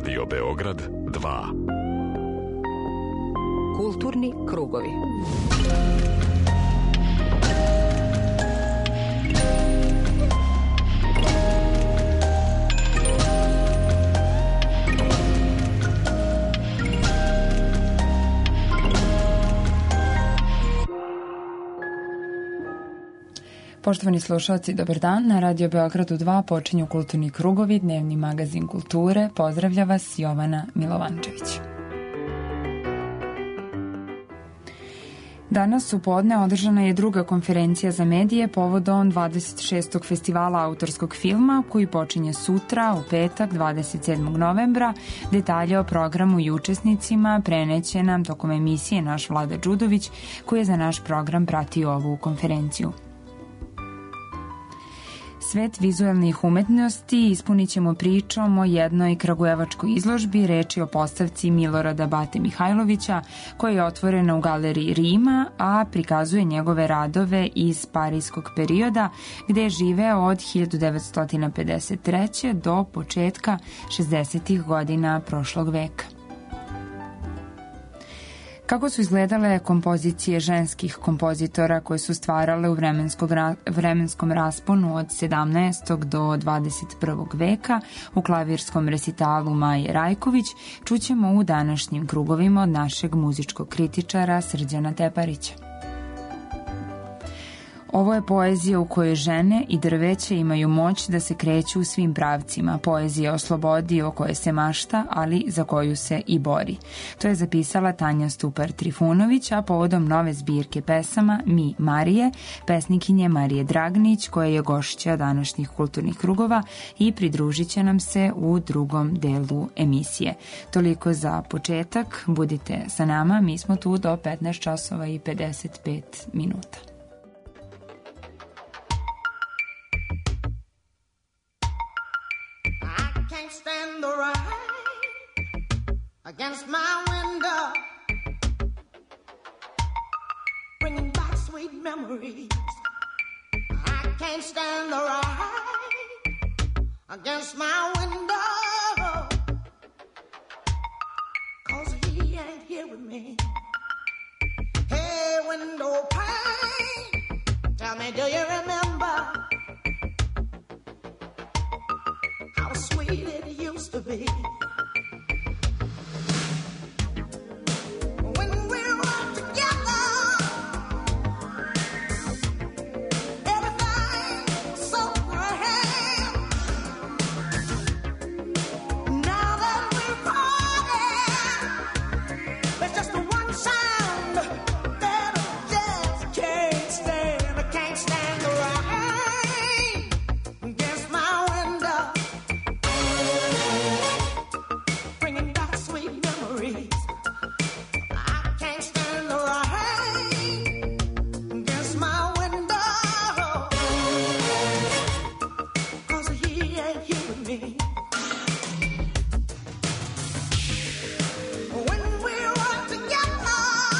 Radio Beograd 2. Kulturni krugovi. Poštovani slušalci, dobar dan. Na Radio Beogradu 2 počinju Kulturni krugovi, dnevni magazin kulture. Pozdravlja vas Jovana Milovančević. Danas u podne održana je druga konferencija za medije povodom 26. festivala autorskog filma koji počinje sutra u petak 27. novembra. Detalje o programu i učesnicima preneće nam tokom emisije naš Vlada Đudović koji je za naš program pratio ovu konferenciju. Svet vizuelnih umetnosti ispunit ćemo pričom o jednoj kragujevačkoj izložbi, reči o postavci Milorada Bate Mihajlovića, koja je otvorena u galeriji Rima, a prikazuje njegove radove iz parijskog perioda, gde je živeo od 1953. do početka 60. godina prošlog veka. Kako su izgledale kompozicije ženskih kompozitora koje su stvarale u vremenskom rasponu od 17. do 21. veka u klavirskom resitalu Maje Rajković, čućemo u današnjim krugovima od našeg muzičkog kritičara Srđana Teparića. Ovo je poezija u kojoj žene i drveće imaju moć da se kreću u svim pravcima. Poezija o slobodi o kojoj se mašta, ali za koju se i bori. To je zapisala Tanja Stupar-Trifunović, a povodom nove zbirke pesama Mi Marije, pesnikinje Marije Dragnić, koja je gošća današnjih kulturnih krugova i pridružit će nam se u drugom delu emisije. Toliko za početak, budite sa nama, mi smo tu do 15 časova i 55 minuta. Stand the rain against my window, bringing back sweet memories. I can't stand the rain against my window, 'cause he ain't here with me. Hey, window pane, tell me, do you remember how sweet it used to be? When we were together, everything was so grand. Now that we're parted, there's just one sound that I just can't stand. I can't stand the rain against my window, bringing back sweet memories. I can't stand the rain against my window, 'cause he ain't here with me. When we were together,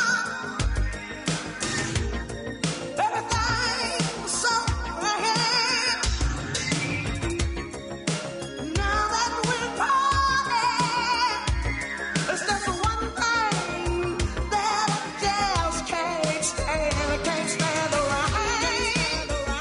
everything was so grand. Now that we're parted, there's just one thing that I just can't stand. I can't stand the rain.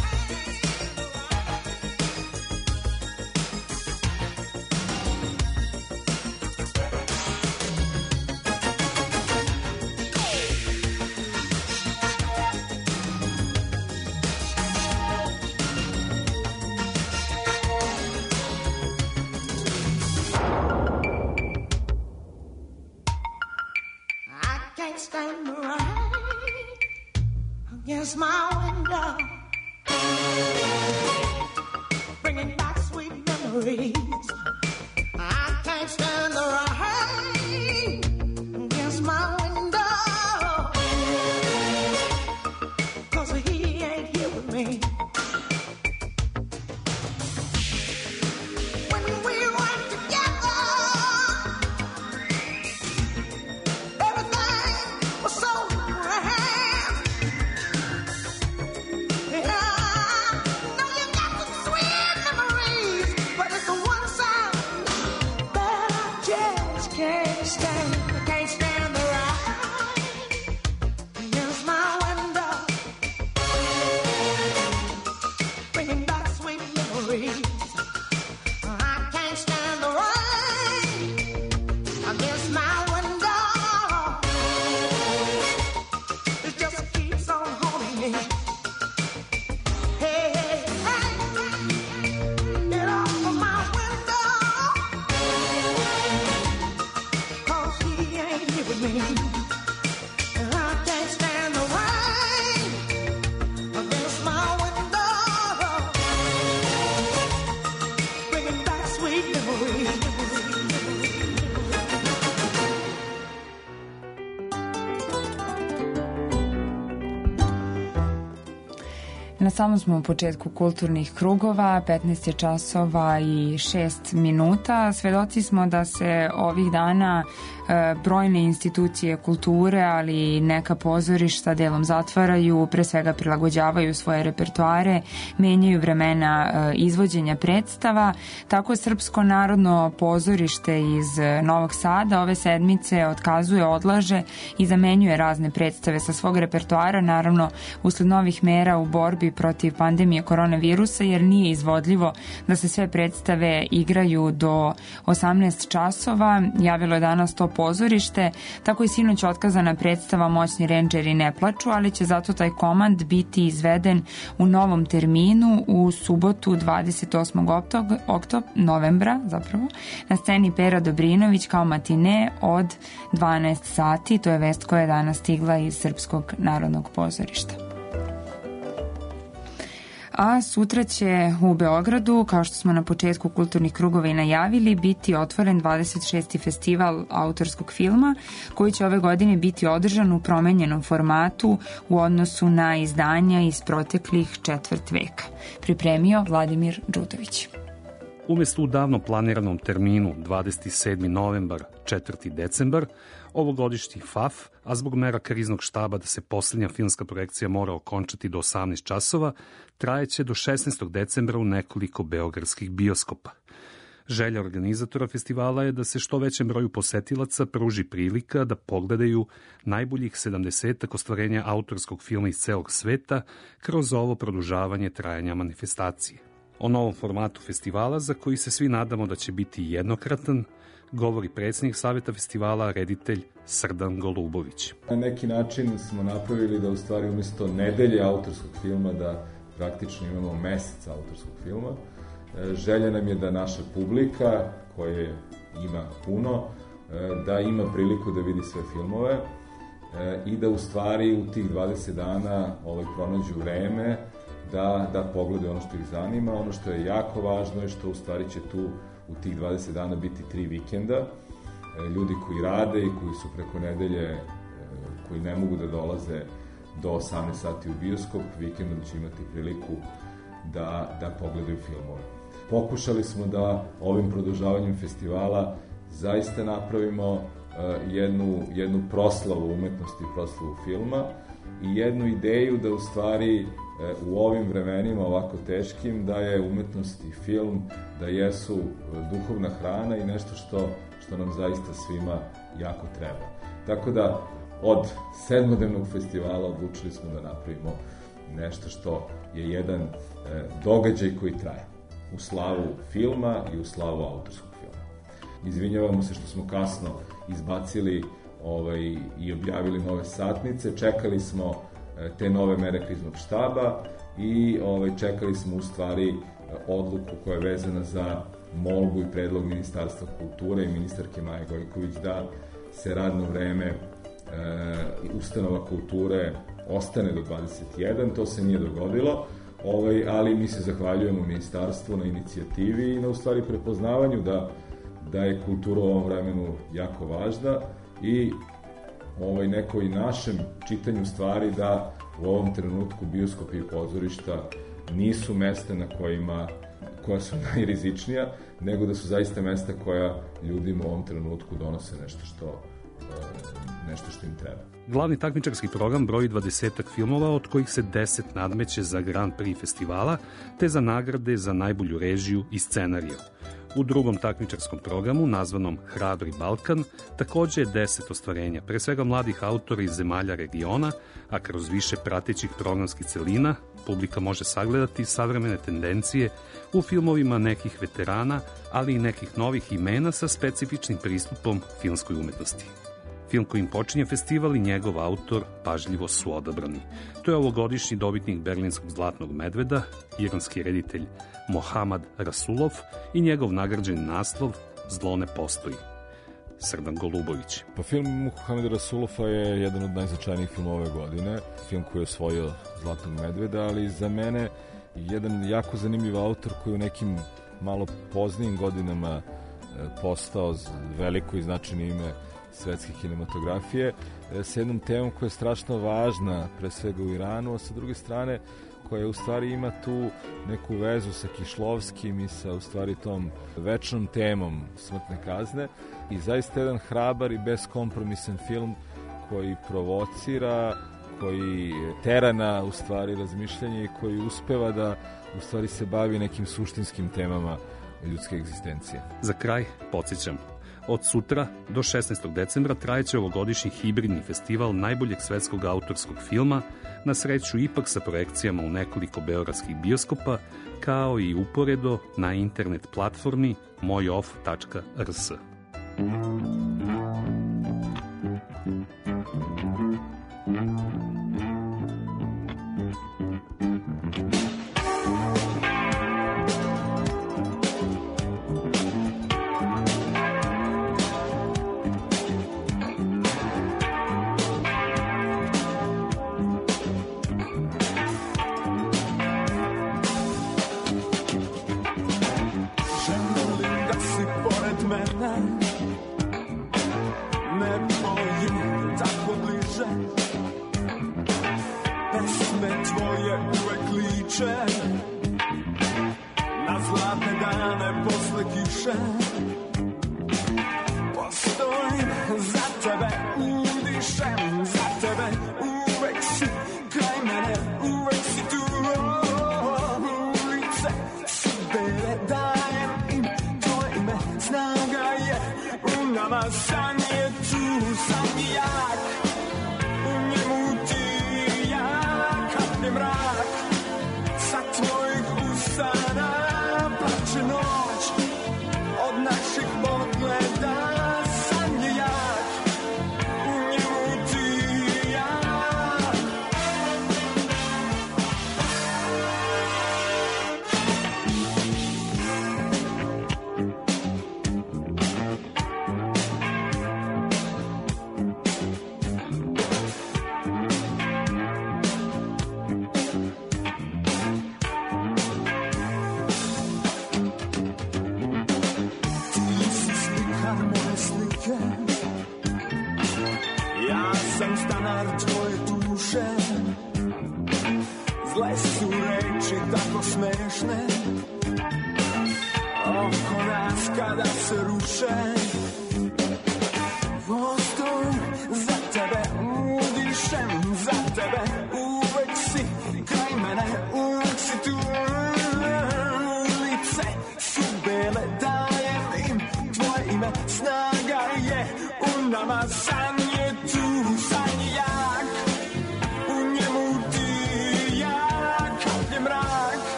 I can't stand the rain against my window, bringing back sweet memories. I can't stand the rain against my window, 'cause he ain't here with me. When we were together, everything was so grand. Yeah, now you Na samom smo u početku kulturnih krugova, 15 je časova i 6 minuta. Svedoci smo da se ovih dana brojne institucije kulture, ali i neka pozorišta delom zatvaraju, pre svega prilagođavaju svoje repertoare, menjaju vremena izvođenja predstava. Tako Srpsko narodno pozorište iz Novog Sada ove sedmice otkazuje, odlaže i zamenjuje razne predstave sa svog repertoara, naravno usled novih mera u borbi protiv pandemije koronavirusa, jer nije izvodljivo da se sve predstave igraju do 18 časova. Javilo je danas to pozorište, tako i sinoć otkazana predstava Moćni rendžeri ne plaču, ali će zato taj komand biti izveden u novom terminu u subotu 28. novembra na sceni Pera Dobrinović kao matine od 12 sati. To je vest koja je danas stigla iz Srpskog narodnog pozorišta. A sutra će u Beogradu, kao što smo na početku kulturnih krugova i najavili, biti otvoren 26. festival autorskog filma, koji će ove godine biti održan u promenjenom formatu u odnosu na izdanja iz proteklih četvrt veka. Pripremio Vladimir Đudović. Umesto u davno planiranom terminu 27. novembar, 4. decembar, ovogodišnji FAF, a zbog mera kriznog štaba da se poslednja filmska projekcija mora okončati do 18 časova, trajeće do 16. decembra u nekoliko beogradskih bioskopa. Želja organizatora festivala je da se što većem broju posetilaca pruži prilika da pogledaju najboljih 70 ostvarenja autorskog filma iz celog sveta kroz ovo produžavanje trajanja manifestacije. O novom formatu festivala, za koji se svi nadamo da će biti jednokratan, govori predsjednik Saveta festivala, reditelj Srdan Golubović. Na neki način smo napravili da u stvari umjesto nedelje autorskog filma da praktično imamo mesec autorskog filma. Želja nam je da naša publika, koje ima puno, da ima priliku da vidi sve filmove i da u stvari u tih 20 dana pronađu vreme da pogledaju ono što ih zanima. Ono što je jako važno je što u stvari će tu u tih 20 dana biti 3 vikenda. Ljudi koji rade i koji su preko nedelje, koji ne mogu da dolaze do 18 sati u bioskop, vikendom će imati priliku da pogledaju filmove. Pokušali smo da ovim produžavanjem festivala zaista napravimo jednu proslavu umetnosti, proslavu filma i jednu ideju da u stvari u ovim vremenima ovako teškim da je umetnost i film, da jesu duhovna hrana i nešto što nam zaista svima jako treba. Tako da od 7-dnevnog festivala odlučili smo da napravimo nešto što je jedan događaj koji traje u slavu filma i u slavu autorskog filma. Izvinjavamo se što smo kasno izbacili i objavili nove satnice, čekali smo te nove mere kriznog štaba i čekali smo u stvari odluku koja je vezana za molbu i predlog Ministarstva kulture i ministarke Maje Gojković da se radno vreme ustanova kulture ostane do 21. To se nije dogodilo, ali mi se zahvaljujemo ministarstvu na inicijativi i na u stvari prepoznavanju da je kultura u ovom vremenu jako važna i nekoj našem čitanju stvari da u ovom trenutku bioskopi i pozorišta nisu mesta koja su najrizičnija, nego da su zaista mesta koja ljudima u ovom trenutku donose nešto što im treba. Glavni takmičarski program broji 20 filmova, od kojih se 10 nadmeće za Grand Prix festivala, te za nagrade za najbolju režiju i scenariju. U drugom takmičarskom programu, nazvanom Hrabri Balkan, takođe je 10 ostvarenja, pre svega mladih autora iz zemalja regiona, a kroz više pratećih programskih celina publika može sagledati savremene tendencije u filmovima nekih veterana, ali i nekih novih imena sa specifičnim pristupom filmskoj umetnosti. Film kojim počinje festival i njegov autor pažljivo su odabrani. To je ovogodišnji dobitnik Berlinskog zlatnog medveda, iranski reditelj Mohamad Rasulov i njegov nagrađeni naslov Zlo ne postoji. Srdan Golubović. Pa film Mohameda Rasulova je jedan od najznačajnijih filmova ove godine. Film koji je osvojio Zlatnog medveda, ali za mene jedan jako zanimljiv autor koji u nekim malo poznijim godinama postao veliko i značajno ime svetske kinematografije, sa jednom temom koja je strašno važna, pre svega u Iranu, a sa druge strane koja u stvari ima tu neku vezu sa Kišlovskim i sa u stvari tom večnom temom smrtne kazne i zaista jedan hrabar i beskompromisan film koji provocira, koji tera na u stvari razmišljanje i koji uspeva da u stvari se bavi nekim suštinskim temama ljudske egzistencije. Za kraj podsjećam, od sutra do 16. decembra trajeće ovogodišnji hibridni festival najboljeg svetskog autorskog filma, na sreću ipak sa projekcijama u nekoliko beogradskih bioskopa, kao i uporedo na internet platformi mojoff.rs.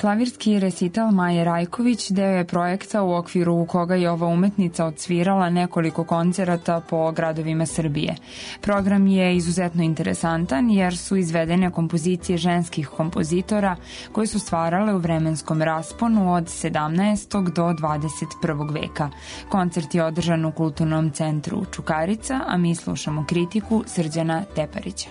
Klavirski recital Maje Rajković deo je projekta u okviru koga je ova umetnica odsvirala nekoliko koncerata po gradovima Srbije. Program je izuzetno interesantan jer su izvedene kompozicije ženskih kompozitora koje su stvarale u vremenskom rasponu od 17. do 21. veka. Koncert je održan u Kulturnom centru Čukarica, a mi slušamo kritiku Srđana Teparića.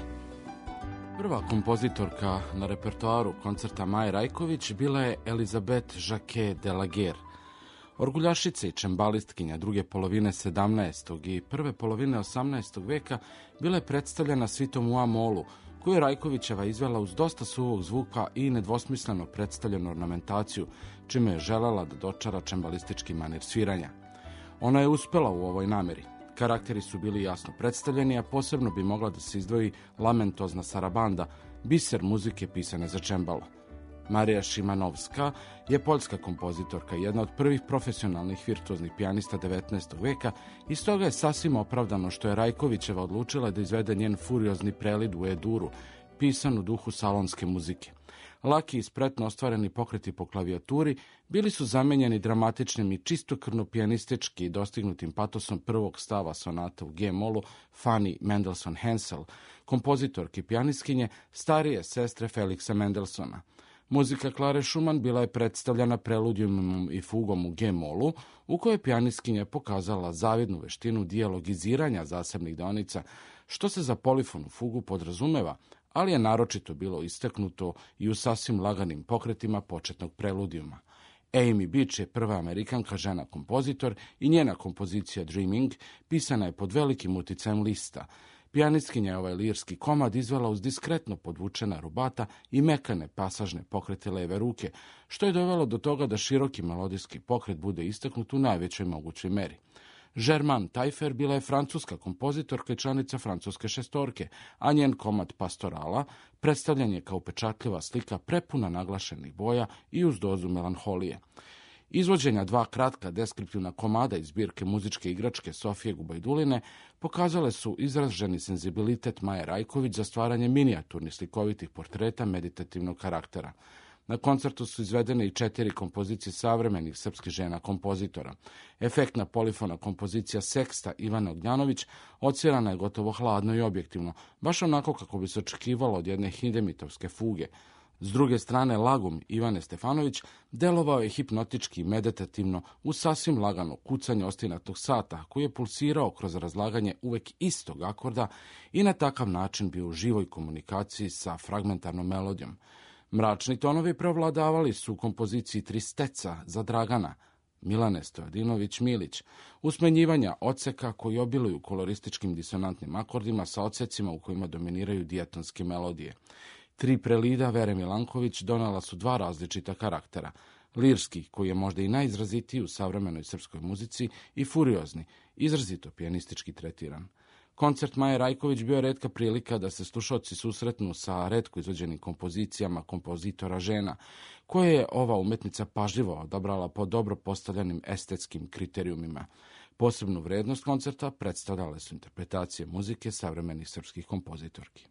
Prva kompozitorka na repertoaru koncerta Maje Rajković bila je Elizabeth Jacquet de Laguerre. Orguljašica i čembalistkinja druge polovine 17. i prve polovine 18. veka bila je predstavljena svitom u A-molu, koju je Rajkovićeva izvela uz dosta suvog zvuka i nedvosmisleno predstavljenu ornamentaciju, čime je želela da dočara čembalistički manir sviranja. Ona je uspela u ovoj nameri. Karakteri su bili jasno predstavljeni, a posebno bi mogla da se izdvoji lamentozna sarabanda, biser muzike pisane za čembalo. Marija Šimanovska je poljska kompozitorka, jedna od prvih profesionalnih virtuoznih pijanista 19. veka i stoga je sasvim opravdano što je Rajkovićeva odlučila da izvede njen furiozni prelid u E-duru, pisan u duhu salonske muzike. Laki i spretno ostvareni pokreti po klavijaturi bili su zamenjeni dramatičnim i čistokrvno pijanistički dostignutim patosom prvog stava sonata u G-molu Fanny Mendelssohn Hensel, kompozitorke i pijanistkinje starije sestre Felixa Mendelssohna. Muzika Klare Schumann bila je predstavljena preludijumom i fugom u G-molu, u kojoj je pijanistkinja pokazala zavidnu veštinu dijalogiziranja zasebnih deonica, što se za polifonu fugu podrazumeva, ali je naročito bilo istaknuto i u sasvim laganim pokretima početnog preludijuma. Amy Beach je prva Amerikanka žena kompozitor i njena kompozicija Dreaming pisana je pod velikim uticajem Lista. Pijanistkinja je ovaj lirski komad izvela uz diskretno podvučena rubata i mekane pasažne pokrete leve ruke, što je dovelo do toga da široki melodijski pokret bude istaknut u najvećoj mogućoj meri. Germaine Taillefer bila je francuska kompozitorka i članica francuske šestorke, a njen komad Pastorala predstavljen je kao upečatljiva slika prepuna naglašenih boja i uz dozu melanholije. Izvođenja dva kratka deskriptivna komada iz zbirke muzičke igračke Sofije Gubajduline pokazale su izraženi senzibilitet Maje Rajković za stvaranje minijaturnih slikovitih portreta meditativnog karaktera. Na koncertu su izvedene i 4 kompozicije savremenih srpskih žena kompozitora. Efektna polifona kompozicija Seksta Ivana Ognjanović odsvirana je gotovo hladno i objektivno, baš onako kako bi se očekivalo od jedne hindemitovske fuge. S druge strane, Lagum Ivane Stefanović delovao je hipnotički i meditativno uz sasvim lagano kucanje ostinatog sata, koji je pulsirao kroz razlaganje uvek istog akorda i na takav način bio u živoj komunikaciji sa fragmentarnom melodijom. Mračni tonovi prevladavali su u kompoziciji Tristeca za Dragana, Milane Stojadinović-Milić, usmenjivanja odseka koji obiluju kolorističkim disonantnim akordima sa odsecima u kojima dominiraju dijatonske melodije. 3 prelida Vere Milanković donela su 2 različita karaktera, lirski, koji je možda i najizrazitiji u savremenoj srpskoj muzici, i furiozni, izrazito pijanistički tretiran. Koncert Maje Rajković bio je retka prilika da se slušaoci susretnu sa retko izvođenim kompozicijama kompozitora žena, koje je ova umetnica pažljivo odabrala po dobro postavljenim estetskim kriterijumima. Posebnu vrednost koncerta predstavljale su interpretacije muzike savremenih srpskih kompozitorki.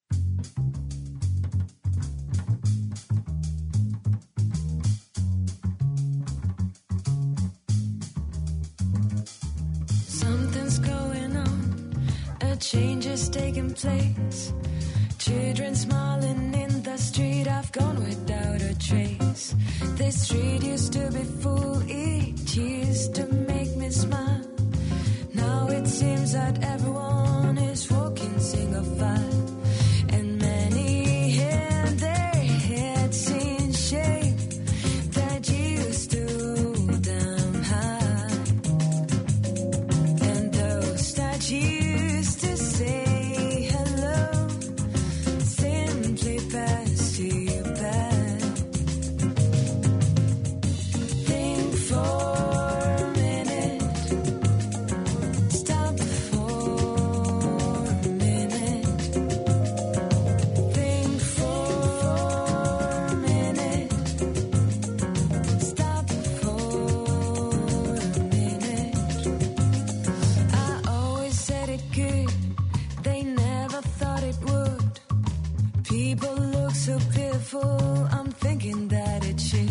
Change is taking place. Children smiling in the street. I've gone without a trace. This street used to be full. It used to make me smile. Now it seems that everyone is walking single file. And many had their heads in shape that used to hold them high. And those that used to say hello simply pass you by. Think for a minute, stop for a minute. Think for a minute, stop for a minute. I always said it could, they never thought it would. People look so pitiful, I'm thinking that it should.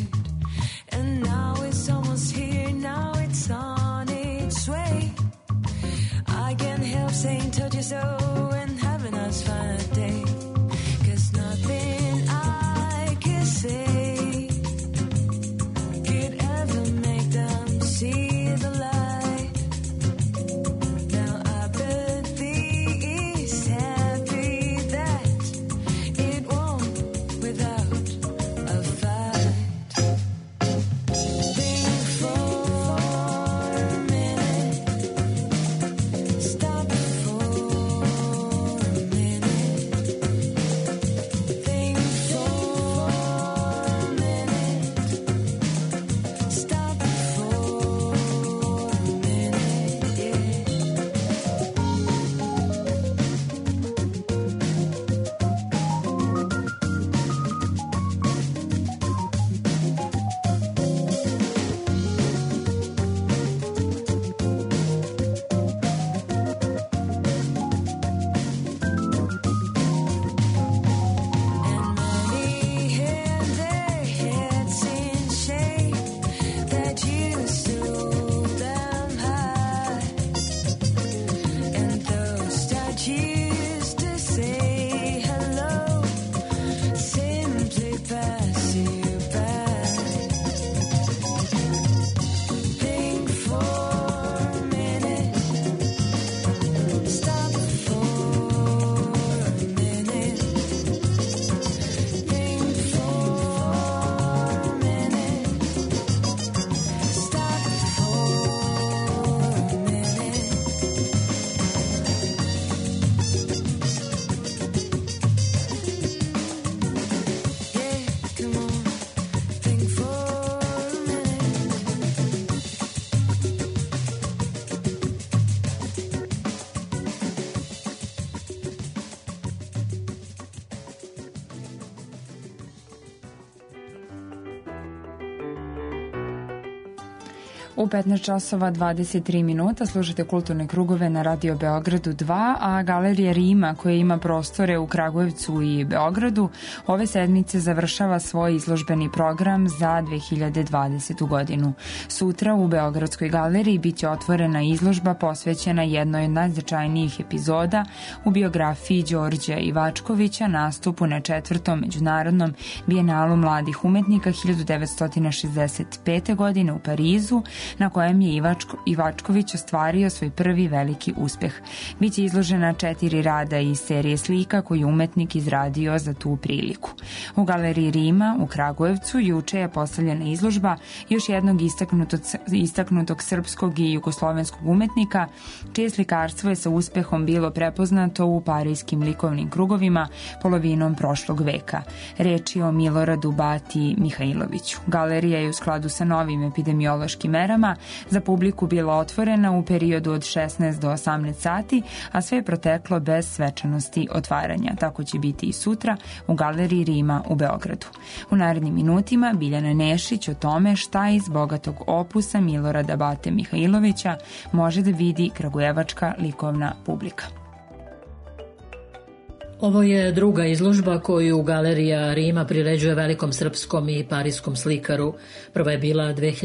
U 15 časova 23 minuta slušate Kulturne krugove na Radio Beogradu 2, a Galerija Rima, koja ima prostore u Kragujevcu i Beogradu, ove sedmice završava svoj izložbeni program za 2020. godinu. Sutra u Beogradskoj galeriji biće otvorena izložba posvećena jednoj od najznačajnijih epizoda u biografiji Đorđa Ivačkovića, nastupu na 4. međunarodnom bijenalu mladih umetnika 1965. godine u Parizu, na kojem je Ivačković ostvario svoj prvi veliki uspeh. Biće izložena 4 rada iz serije slika koju umetnik izradio za tu priliku. U Galeriji Rima u Kragujevcu juče je postavljena izložba još jednog istaknutog srpskog i jugoslovenskog umetnika, čije slikarstvo je sa uspehom bilo prepoznato u parijskim likovnim krugovima polovinom prošlog veka. Reč je o Miloradu Bati Mihajloviću. Galerija je u skladu sa novim epidemiološkim merama za publiku bila otvorena u periodu od 16 do 18 sati, a sve je proteklo bez svečanosti otvaranja. Tako će biti i sutra u Galeriji Rima u Beogradu. U narednim minutima Biljana Nešić o tome šta iz bogatog opusa Milorada Bate Mihajlovića može da vidi kragujevačka likovna publika. Ovo je druga izložba koju Galerija Rima priređuje velikom srpskom i parijskom slikaru. Prva je bila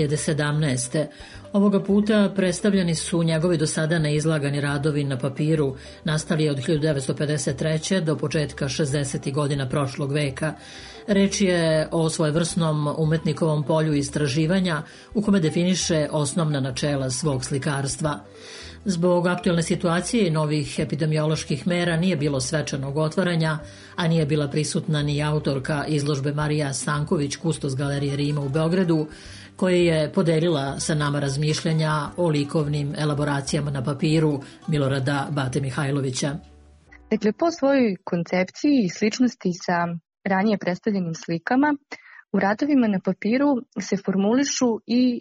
2017. Ovoga puta predstavljeni su njegovi do sada neizlagani radovi na papiru, nastali od 1953. do početka 60. godina prošlog veka. Reč je o svojevrsnom umetnikovom polju istraživanja u kome definiše osnovna načela svog slikarstva. Zbog aktualne situacije i novih epidemioloških mera nije bilo svečanog otvaranja, a nije bila prisutna ni autorka izložbe Marija Stanković, kustos Galerije Rima u Beogradu, koja je podelila sa nama razmišljanja o likovnim elaboracijama na papiru Milorada Bate Mihajlovića. Dakle, po svojoj koncepciji i sličnosti sa ranije predstavljenim slikama, u radovima na papiru se formulišu i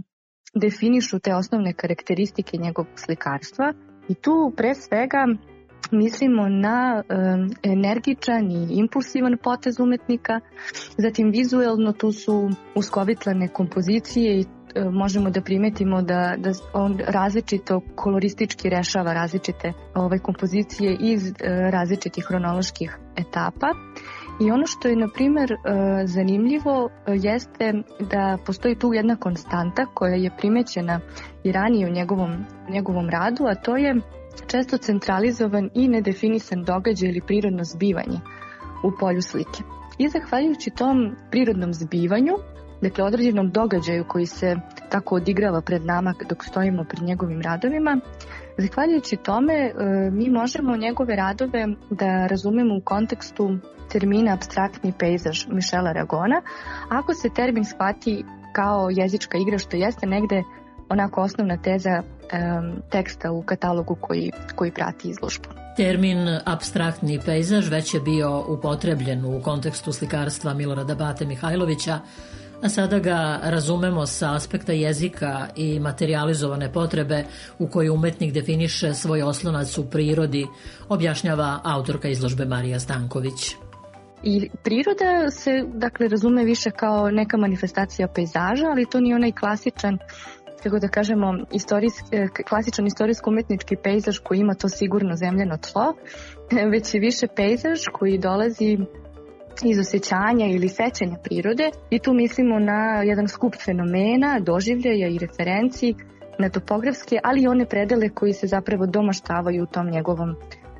definišu te osnovne karakteristike njegovog slikarstva i tu pre svega mislimo na energičan i impulsivan potez umetnika, zatim vizuelno tu su uskovitlane kompozicije i možemo da primetimo da on različito koloristički rešava različite kompozicije iz različitih hronoloških etapa. I ono što je, na primjer, zanimljivo jeste da postoji tu jedna konstanta koja je primećena i ranije u njegovom radu, a to je često centralizovan i nedefinisan događaj ili prirodno zbivanje u polju slike. I zahvaljujući tom prirodnom zbivanju, dakle određenom događaju koji se tako odigrava pred nama dok stojimo pred njegovim radovima, zahvaljujući tome mi možemo njegove radove da razumemo u kontekstu termina apstraktni pejzaž Michela Ragona, ako se termin shvati kao jezička igra, što jeste negde onako osnovna teza teksta u katalogu koji prati izložbu. Termin apstraktni pejzaž već je bio upotrebljen u kontekstu slikarstva Milorada Bate Mihajlovića, a sada ga razumemo sa aspekta jezika i materializovane potrebe u kojoj umetnik definiše svoj oslonac u prirodi, objašnjava autorka izložbe Marija Stanković. I priroda se, dakle, razume više kao neka manifestacija pejzaža, ali to nije onaj klasičan, kako da kažemo, klasičan istorijsko-umetnički pejzaž koji ima to sigurno zemljeno tlo, već je više pejzaž koji dolazi iz osjećanja ili sećanja prirode i tu mislimo na jedan skup fenomena, doživljaja i referenci, na topografske, ali i one predele koji se zapravo domaštavaju u tom njegovom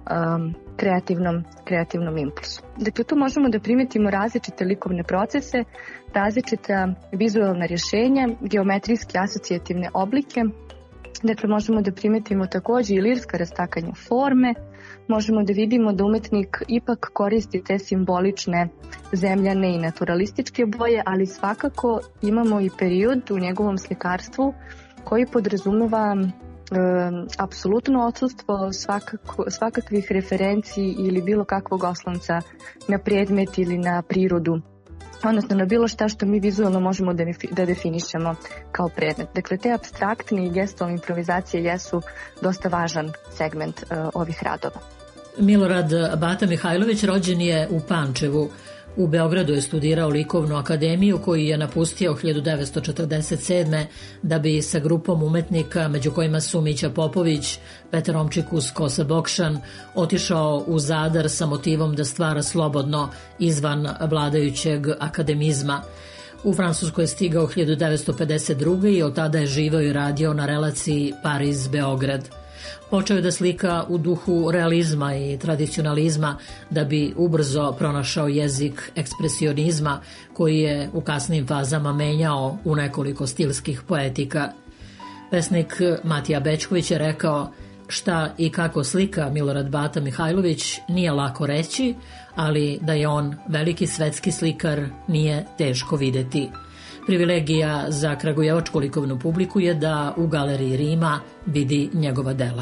kreativnom impulsu. Dakle, tu možemo da primetimo različite likovne procese, različita vizualna rješenja, geometrijske asocijativne oblike. Dakle, možemo da primetimo takođe i lirska rastakanja forme, možemo da vidimo da umetnik ipak koristi te simbolične zemljane i naturalističke boje, ali svakako imamo i period u njegovom slikarstvu koji podrazumeva apsolutno odsustvo svakakvih referenciji ili bilo kakvog oslonca na predmet ili na prirodu, odnosno na bilo šta što mi vizualno možemo da definišemo kao predmet. Dakle, te apstraktne i gestualne improvizacije jesu dosta važan segment ovih radova. Milorad Bata Mihajlović rođen je u Pančevu. U Beogradu je studirao likovnu akademiju koju je napustio 1947. da bi sa grupom umetnika, među kojima su Mića Popović, Petar Omčikus, Kosa Bokšan, otišao u Zadar sa motivom da stvara slobodno izvan vladajućeg akademizma. U Francusku je stigao 1952. i od tada je živeo i radio na relaciji Pariz-Beograd. Počeo je da slika u duhu realizma i tradicionalizma da bi ubrzo pronašao jezik ekspresionizma koji je u kasnim fazama menjao u nekoliko stilskih poetika. Pesnik Matija Bećković je rekao: šta i kako slika Milorad Bata Mihajlović nije lako reći, ali da je on veliki svetski slikar nije teško videti. Privilegija za kragujevačku likovnu publiku je da u Galeriji Rima vidi njegova dela.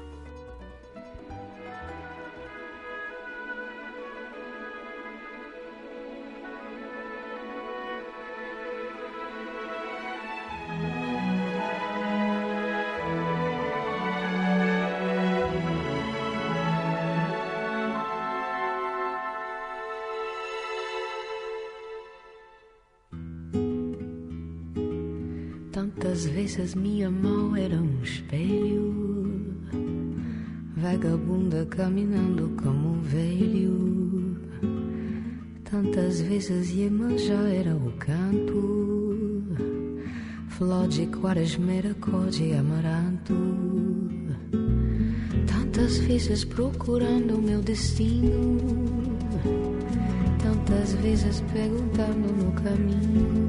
Tantas vezes minha mão era espelho, vagabunda caminhando como velho. Tantas vezes Iemanjá era o canto, flor de quaresmeira, cor de amaranto. Tantas vezes procurando o meu destino, tantas vezes perguntando no caminho.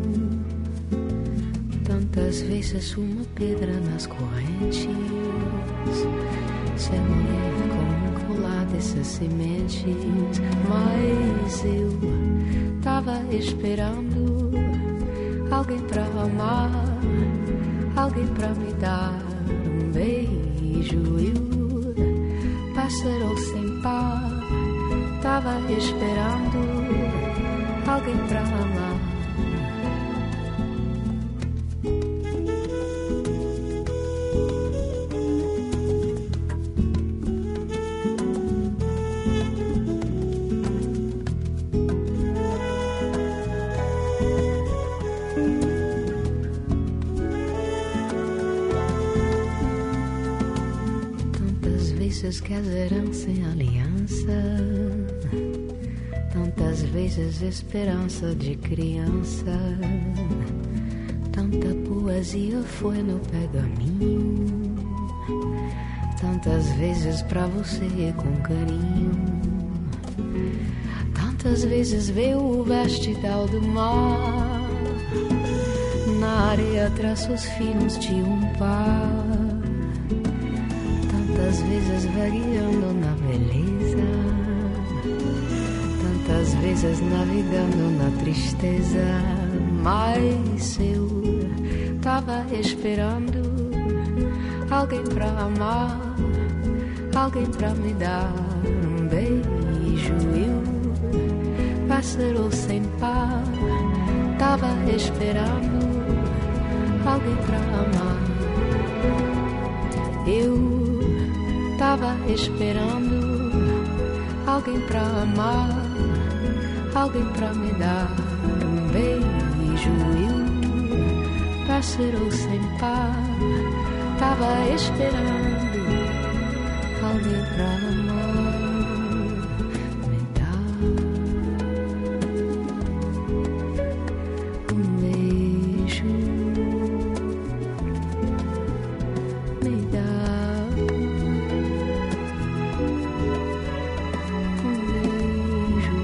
Tantas vezes uma pedra nas correntes, ser mulher como colar dessas sementes. Mas eu tava esperando alguém pra amar, alguém pra me dar beijo. E o pássaro sem par tava esperando alguém pra amar. Que as heranças em aliança, tantas vezes esperança de criança, tanta poesia foi no pergaminho, tantas vezes pra você com carinho, tantas vezes veio o vestidal do mar, na areia traços finos de par. Tantas vezes vagueando na beleza, tantas vezes navegando na tristeza. Mas eu tava esperando alguém pra amar, alguém pra me dar beijo. E o pássaro sem par tava esperando alguém pra amar. Eu tava esperando alguém pra amar, alguém pra me dar beijo. E o pássaro sem par tava esperando alguém pra amar, me dar beijo, me dar beijo.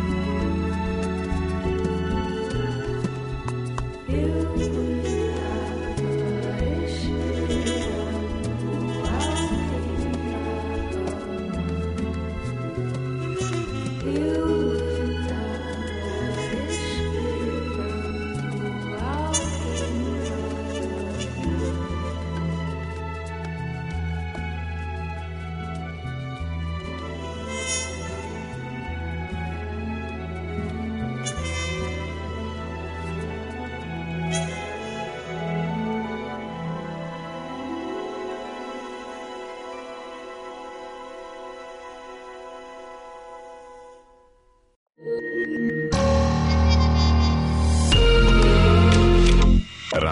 Eu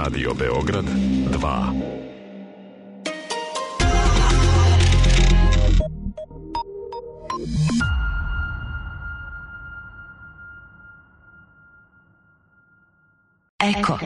Radio Beograd 2. Eko.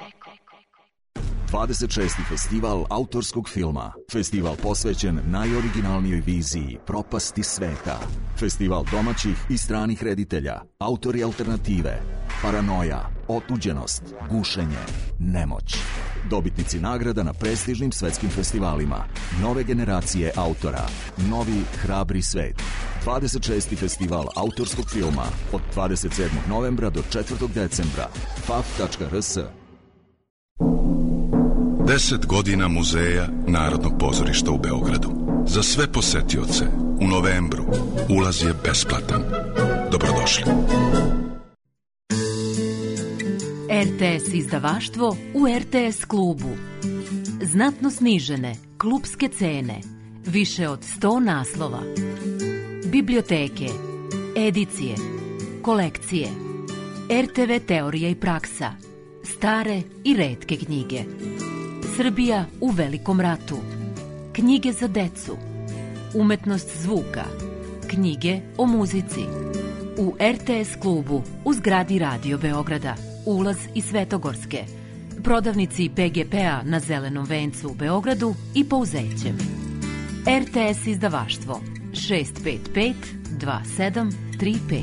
26. festival autorskog filma. Festival posvećen najoriginalnijoj viziji propasti sveta. Festival domaćih i stranih reditelja, autori alternative, paranoja, otuđenost, gušenje, nemoć. Dobitnici nagrada na prestižnim svetskim festivalima. Nove generacije autora. Novi hrabri svet. 26. festival autorskog filma od 27. novembra do 4. decembra. faf.rs. 10 godina Muzeja Narodnog pozorišta u Beogradu. Za sve posetioce u novembru ulaz je besplatan. Dobrodošli. RTS izdavaštvo u RTS klubu. Znatno snižene klubske cene. Više od 100 naslova. Biblioteke, edicije, kolekcije, RTV teorija i praksa, stare i retke knjige. Srbija u velikom ratu, knjige za decu, umetnost zvuka, knjige o muzici. U RTS klubu u zgradi Radio Beograda, ulaz iz Svetogorske, prodavnici PGP-a na Zelenom vencu u Beogradu i Pouzećem. RTS izdavaštvo 655 2735.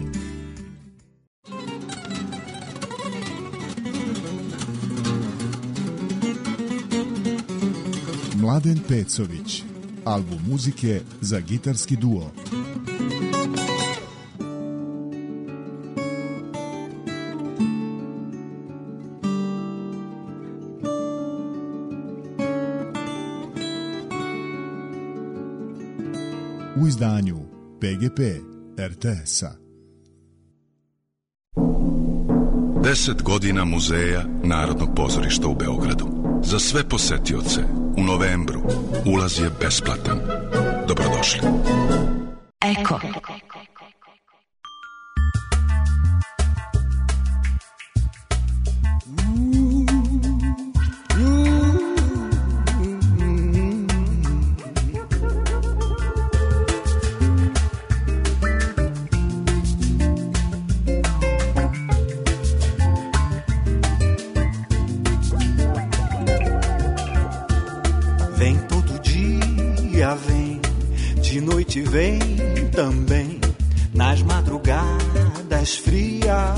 Mladen Pecović, album muzike za gitarski duo. U izdanju PGP RTS-a. 10 godina Muzeja Narodnog pozorišta u Beogradu. Za sve posetioce u novembru ulaz je besplatan. Dobrodošli. Eko. Vem também nas madrugadas frias,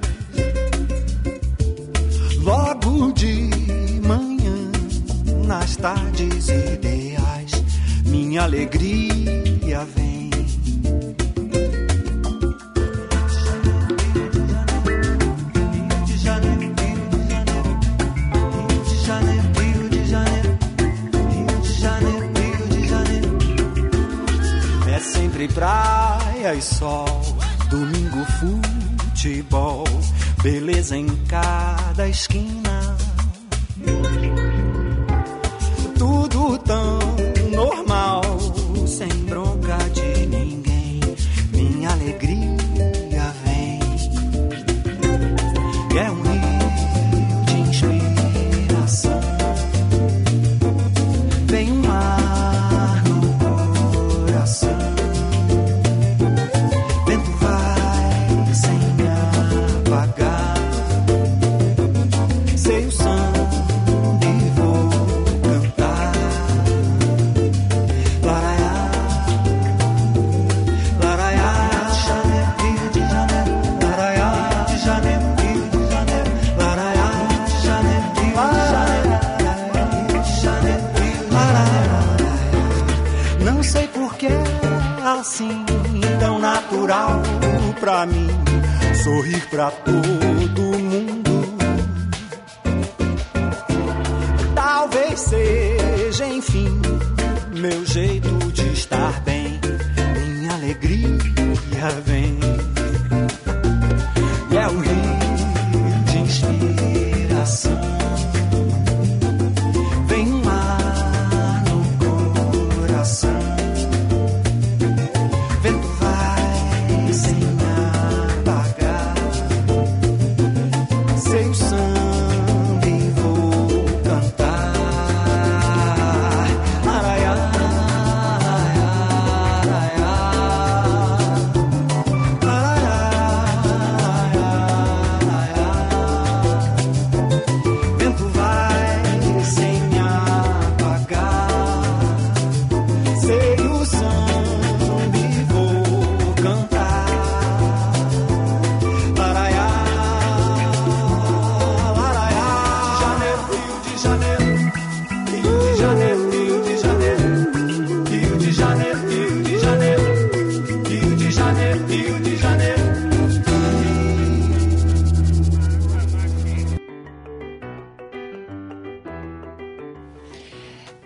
logo de manhã, nas tardes ideais, minha alegria vem. Praia e sol, domingo futebol, beleza em cada esquina. Tudo tão normal, sem bronca de ninguém. Minha alegria vem. É rio de inspiração. Vem mar no coração. Assim, tão natural pra mim, sorrir pra todo mundo. Talvez seja, enfim, meu jeito de estar bem. Minha alegria vem. E é um rio de inspiração. Vem um mar no coração. Sem o sangue vou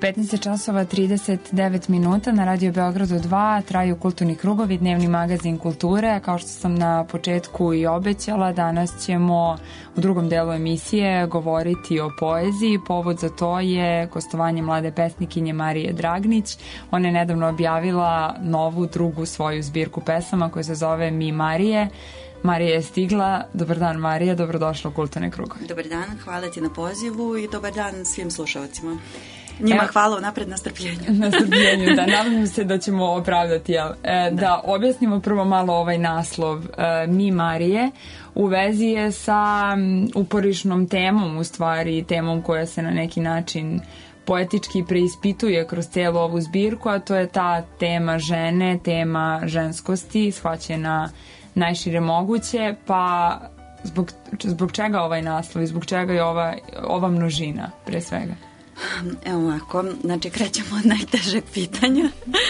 15 časova 39 minuta na Radio Beogradu 2 traju kulturni krugovi, dnevni magazin kulture. Kao što sam na početku i obećala, danas ćemo u drugom delu emisije govoriti o poeziji. Povod za to je gostovanje mlade pesnikinje Marije Dragnić. Ona je nedavno objavila novu, drugu svoju zbirku pesama koja se zove Mi Marije. Marija je stigla. Dobar dan, Marija, dobrodošla u kulturne krugove. Dobar dan, hvala ti na pozivu i dobar dan svim slušalcima. Njima hvala unapred na strpljenju. Na strpljenju, da, nadam se da ćemo opravdati. Da objasnimo prvo malo ovaj naslov. Mi Marije u vezi je sa uporišnom temom, u stvari temom koja se na neki način poetički preispituje kroz cijelu ovu zbirku, a to je ta tema žene, tema ženskosti, shvaćena najšire moguće, pa zbog čega ovaj naslov i zbog čega je ova množina, pre svega? Evo ovako, znači krećemo od najtežeg pitanja.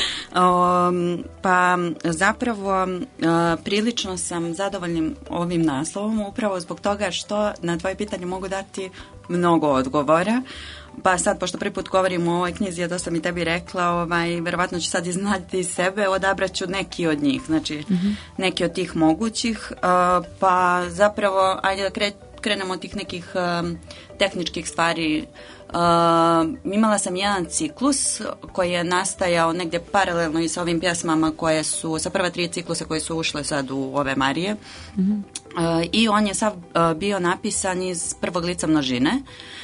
Pa zapravo prilično sam zadovoljnim ovim naslovom upravo zbog toga što na tvoje pitanje mogu dati mnogo odgovora. Pa sad, pošto prvi put govorim o ovoj knjizi, a to sam i tebi rekla, verovatno ću sad iznaditi sebe, odabraću neki od njih, znači neki od tih mogućih. Pa zapravo, ajde da krenemo od tih nekih tehničkih stvari. Imala sam jedan ciklus koji je nastajao negdje paralelno i sa ovim pjesmama koje su, sa prva 3 ciklusa koji su ušle sad u ove Marije. I on je sav bio napisan iz prvog lica množine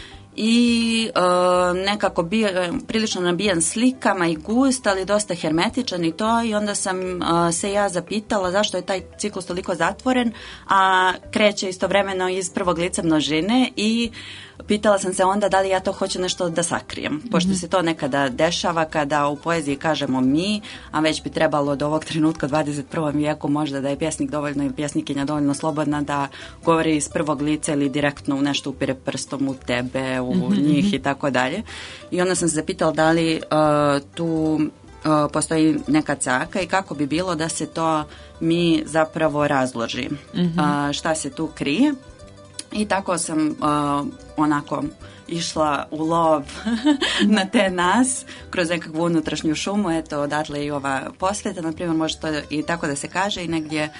i nekako bio prilično nabijan slikama i gust, ali dosta hermetičan i to, i onda sam se ja zapitala zašto je taj ciklus toliko zatvoren, a kreće istovremeno iz prvog lica množine, i pitala sam se onda da li ja to hoću nešto da sakrijem, pošto se to nekada dešava kada u poeziji kažemo mi, a već bi trebalo do ovog trenutka u 21. vijeku možda da je pjesnik dovoljno i pjesnikinja dovoljno slobodna da govori iz prvog lica ili direktno u nešto upire prstom u tebe, u njih i tako dalje. I onda sam se zapitala da li tu postoji neka caka i kako bi bilo da se to mi zapravo razloži. Šta se tu krije? I tako sam onako išla u lov na te nas kroz nekakvu unutrašnju šumu, eto odatle i ova posveta, na primjer, može to i tako da se kaže, i negdje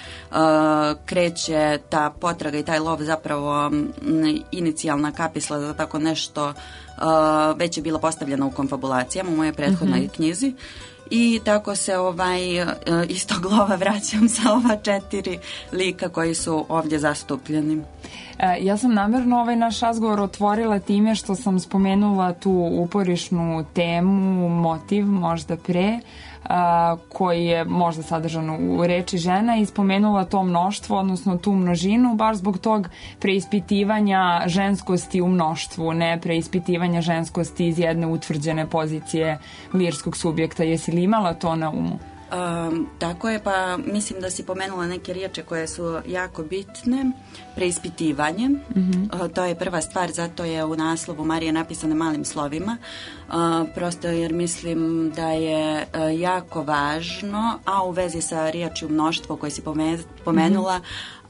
kreće ta potraga i taj lov, zapravo inicijalna kapisla za tako nešto već je bila postavljena u konfabulacijama u mojoj prethodnoj knjizi. I tako se iz tog lova vraćam sa ova 4 lika koji su ovdje zastupljeni. Ja sam namjerno ovaj naš razgovor otvorila time što sam spomenula tu uporišnu temu, motiv možda pre, koji je možda sadržan u reči žena, i spomenula to mnoštvo, odnosno tu množinu, baš zbog tog preispitivanja ženskosti u mnoštvu, ne preispitivanja ženskosti iz jedne utvrđene pozicije lirskog subjekta. Jesi li imala to na umu? Tako je, pa mislim da si pomenula neke riječi koje su jako bitne. Preispitivanje, to je prva stvar, zato je u naslovu Marije napisane malim slovima, prosto jer mislim da je jako važno, a u vezi sa riječju mnoštvo koje si pomenula,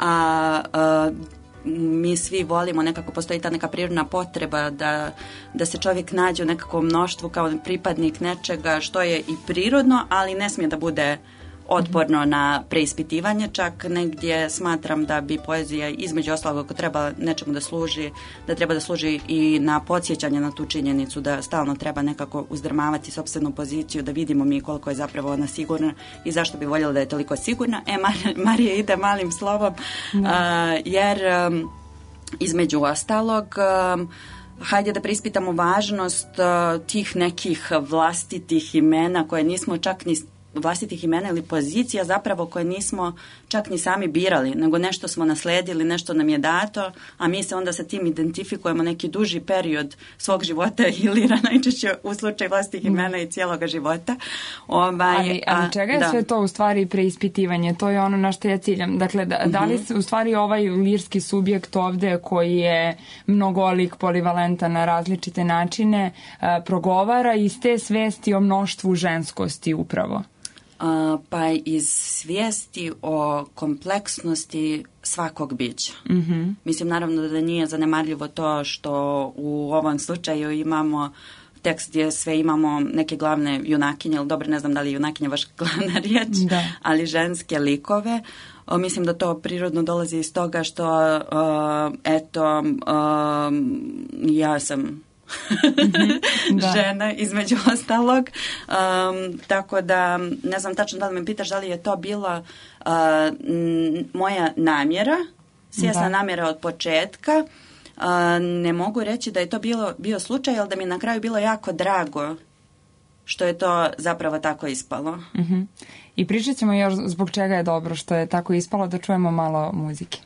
mi svi volimo, nekako postoji ta neka prirodna potreba da se čovjek nađe u nekakvom mnoštvu kao pripadnik nečega što je i prirodno, ali ne smije da bude otporno na preispitivanje. Čak negdje smatram da bi poezija između ostalog, ako treba nečemu da služi, da treba da služi i na podsjećanje na tu činjenicu, da stalno treba nekako uzdrmavati sopstvenu poziciju, da vidimo mi koliko je zapravo ona sigurna i zašto bi voljela da je toliko sigurna. Marija ide malim slovom, jer između ostalog hajde da preispitamo važnost tih nekih vlastitih imena koje nismo čak ni vlastitih imena ili pozicija zapravo koje nismo čak ni sami birali, nego nešto smo nasledili, nešto nam je dato, a mi se onda sa tim identifikujemo neki duži period svog života ili najčešće u slučaju vlastitih imena i cijeloga života. Ali čega je sve to u stvari preispitivanje? To je ono na što ja ciljam. Dakle, da li se u stvari ovaj lirski subjekt ovde koji je mnogolik, polivalentan na različite načine, progovara iz te svesti o mnoštvu ženskosti upravo? Pa iz svijesti o kompleksnosti svakog bića. Mislim, naravno da nije zanemarljivo to što u ovom slučaju imamo tekst gdje sve imamo neke glavne junakinje, ali dobro, ne znam da li je junakinja baš glavna riječ, ali ženske likove. Mislim da to prirodno dolazi iz toga što, ja sam žena između ostalog. Tako da, ne znam tačno da li me pitaš da li je to bila moja namjera, svjesna namjera od početka. Ne mogu reći da je to bio slučaj, ali da mi je na kraju bilo jako drago što je to zapravo tako ispalo. I pričat ćemo još zbog čega je dobro što je tako ispalo, da čujemo malo muzike.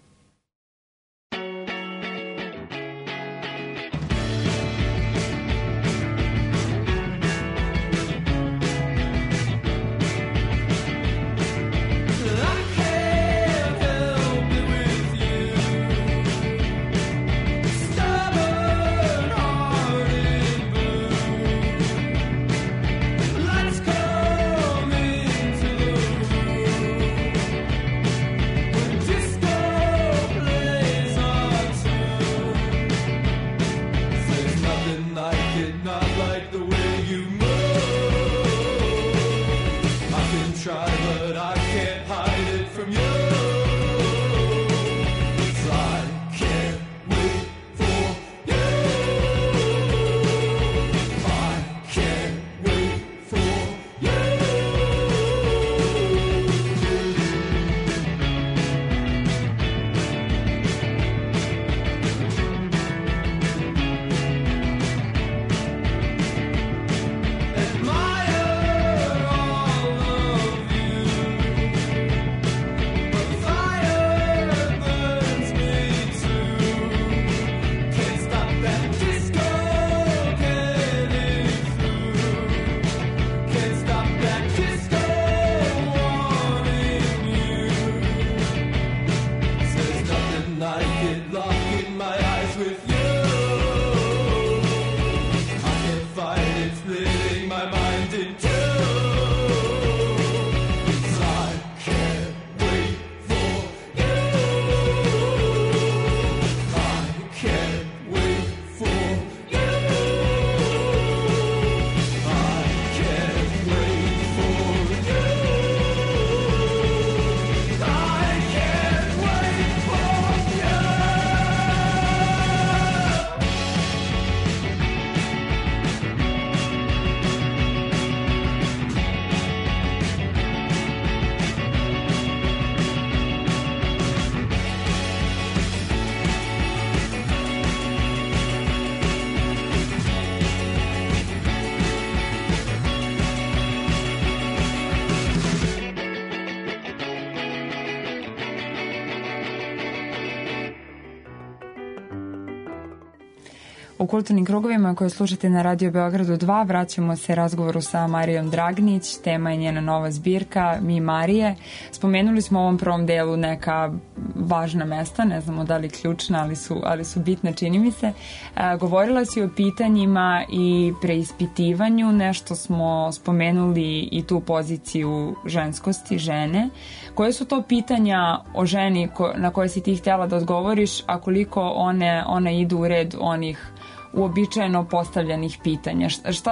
U kulturnim krugovima koje slušate na Radio Beogradu 2 vraćamo se razgovoru sa Marijom Dragnić. Tema je njena nova zbirka Mi Marije. Spomenuli smo u ovom prvom delu neka važna mesta, ne znamo da li ključna, ali su bitne, čini mi se. Govorila si o pitanjima i preispitivanju, nešto smo spomenuli i tu poziciju ženskosti, žene. Koje su to pitanja o ženi na koje si ti htjela da odgovoriš, a koliko one idu u red onih uobičajeno postavljenih pitanja?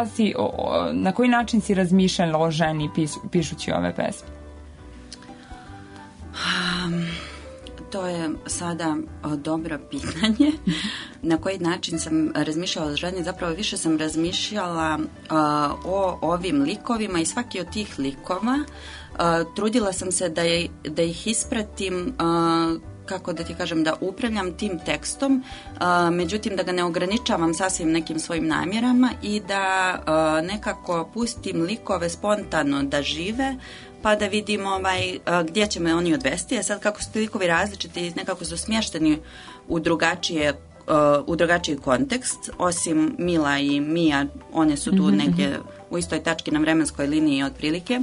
Na koji način si razmišljala o ženi pišući ove pesme? To je sada dobro pitanje. Na koji način sam razmišljala o ženi? Zapravo više sam razmišljala o ovim likovima i svaki od tih likova. Trudila sam se da ih ispratim, kako da ti kažem, da upravljam tim tekstom, međutim da ga ne ograničavam sasvim nekim svojim namjerama i da nekako pustim likove spontano da žive, pa da vidim gdje će me oni odvesti. A sad kako su ti likovi različiti, nekako su smješteni u drugačiji kontekst, osim Mila i Mija, one su tu negdje u istoj tački na vremenskoj liniji otprilike.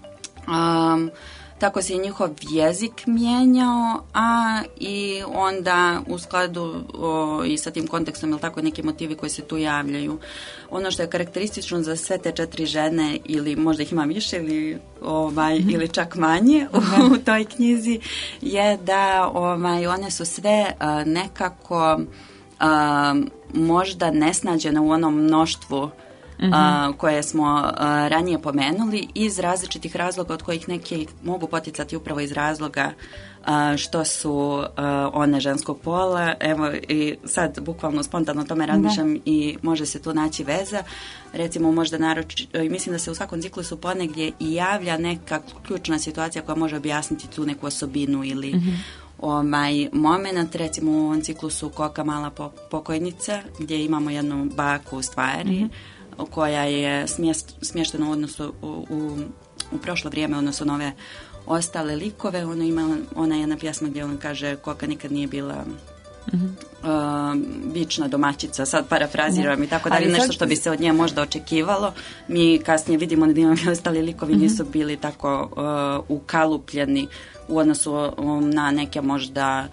Tako se i njihov jezik mijenjao, a i onda u skladu i sa tim kontekstom, ili tako, neki motivi koji se tu javljaju. Ono što je karakteristično za sve te 4 žene, ili možda ih ima više ili čak manje u toj knjizi, je da one su sve nekako možda nesnađena u onom mnoštvu koje smo ranije pomenuli iz različitih razloga od kojih neki mogu poticati upravo iz razloga što su one ženskog pola. Evo i sad bukvalno spontano tome razmišljam i može se tu naći veza. Recimo možda mislim da se u svakom ciklusu ponegdje i javlja neka ključna situacija koja može objasniti tu neku osobinu ili moment. Recimo u ovom ciklusu Koka mala pokojnica gdje imamo jednu baku u stvari koja je smještena u odnosu u prošlo vrijeme, odnosno na ove ostale likove. Ona je jedna pjesma gdje on kaže Koka nikad nije bila vična domaćica, sad parafraziram i tako dalje, nešto što bi se od nje možda očekivalo. Mi kasnije vidimo da imamo ostali likovi nisu bili tako ukalupljeni u odnosu na neke možda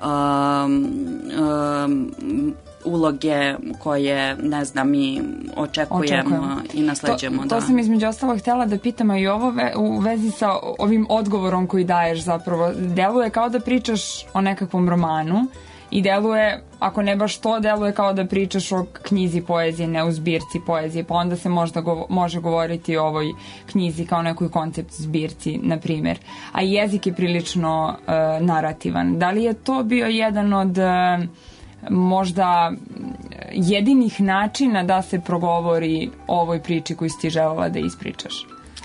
uloge koje, ne znam, mi očekujemo i nasleđujemo. To sam između ostalog htjela da pitam i ovo u vezi sa ovim odgovorom koji daješ zapravo. Deluje kao da pričaš o nekakvom romanu i deluje, ako ne baš to, deluje kao da pričaš o knjizi poezije, ne u zbirci poezije, pa onda se možda može govoriti o ovoj knjizi kao nekoj koncept zbirci, na primjer. A jezik je prilično narativan. Da li je to bio jedan od možda jedinih načina da se progovori o ovoj priči koju si ti želela da ispričaš?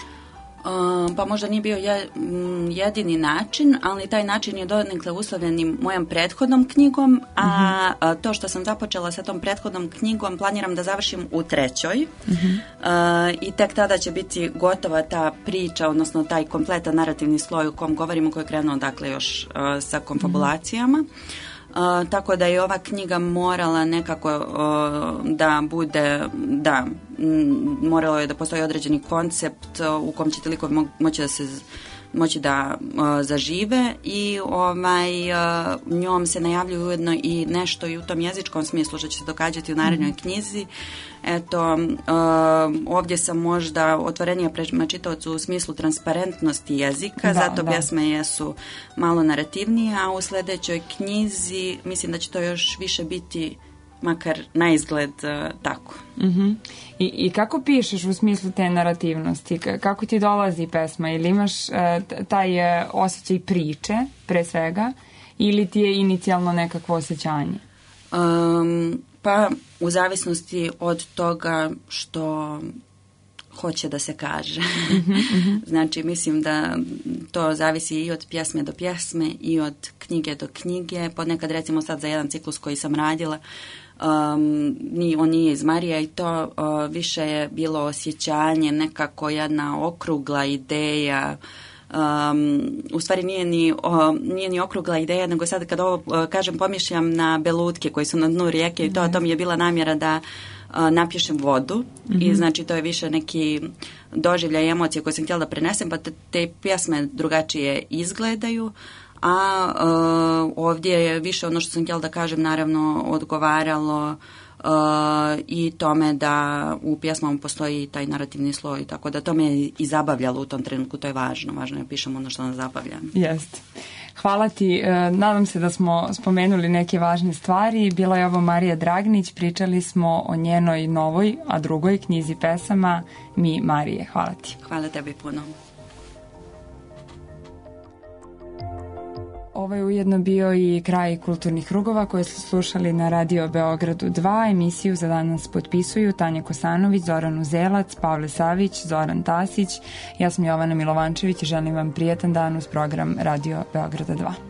Pa možda nije bio jedini način, ali taj način je donekle uslovljen i mojom prethodnom knjigom, a to što sam započela sa tom prethodnom knjigom planiram da završim u 3. I tek tada će biti gotova ta priča, odnosno taj kompletan narativni sloj u kom govorimo, koji je krenuo dakle još sa konfabulacijama. Tako da je ova knjiga morala nekako da bude, moralo je da postoji određeni koncept u kom će likovi moći da zažive i njom se najavljuju ujedno i nešto i u tom jezičkom smislu što će se događati u narednoj knjizi. Eto, ovdje sam možda otvorenija prema čitaocu u smislu transparentnosti jezika, zato pjesme jesu malo narativnije, a u sljedećoj knjizi mislim da će to još više biti, makar na izgled, tako. I kako pišeš u smislu te narativnosti? Kako ti dolazi pesma? Ili imaš taj osjećaj priče, pre svega, ili ti je inicijalno nekakvo osjećanje? Pa, u zavisnosti od toga što hoće da se kaže. Znači, mislim da to zavisi i od pjesme do pjesme i od knjige do knjige. Ponekad, recimo sad za jedan ciklus koji sam radila, on nije iz Marija i to više je bilo osjećanje, nekako jedna okrugla ideja. U stvari nije ni okrugla ideja, nego sad kad ovo kažem pomišljam na belutke koji su na dnu rijeke i to mi je bila namjera da napišem vodu i znači to je više neki doživljaj emocije koje sam htjela da prenesem, pa te pjesme drugačije izgledaju. A ovdje je više ono što sam htjela da kažem naravno odgovaralo i tome da u pjesmama postoji taj narativni sloj, tako da to me je i zabavljalo u tom trenutku, to je važno je pišem ono što nas zabavlja. Jeste. Hvala ti, nadam se da smo spomenuli neke važne stvari. Bila je ovo Marija Dragnić, pričali smo o njenoj novoj, a drugoj knjizi pesama Mi Marije. Hvala ti. Hvala tebi puno. Ovo je ujedno bio i kraj kulturnih krugova koje su slušali na Radio Beogradu 2. Emisiju za danas potpisuju Tanja Kosanović, Zoran Uzelac, Pavle Savić, Zoran Tasić. Ja sam Jovana Milovančević i želim vam prijetan dan uz program Radio Beograda 2.